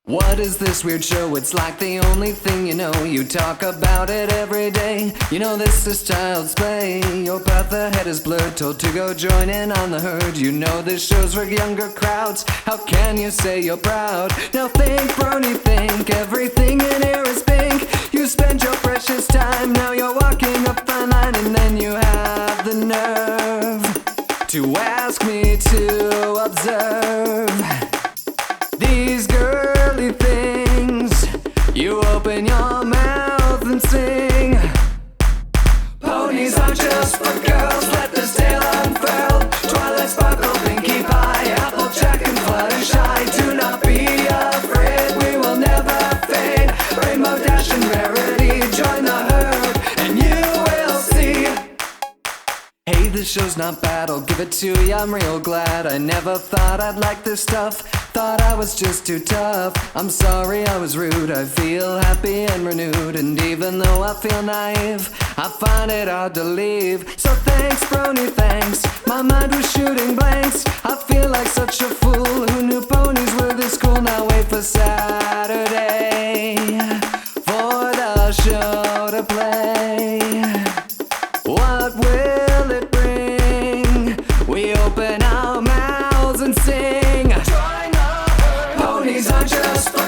What is this weird show? It's like the only thing you know. You talk about it every day. You know this is child's play. Your path ahead is blurred, told to go join in on the herd. You know this show's for younger crowds. How can you say you're proud? Now think, brony, think. Everything in here is pink. You spend your precious time. Now you're walking up the line, and then you have the nerve to ask me to observe these girly things. You open your mouth and sing. Ponies aren't just for girls, let this tale unfurl. Twilight sparkle, pinkie pie, applejack and fluttershy. Do not be afraid, we will never fade. Rainbow dash and rarity, join the herd and you will see. Hey, this show's not bad, I'll give it to ya, I'm real glad. I never thought I'd like this stuff, thought I was just too tough. I'm sorry I was rude, I feel happy and renewed. And even though I feel naive, I find it hard to leave. So thanks, brony, thanks. My mind was shooting blanks. I feel like such a fool. Who knew ponies were this cool? Now wait for Saturday for the show to play. What will it bring? We open our mouths and sing. Ponies aren't just for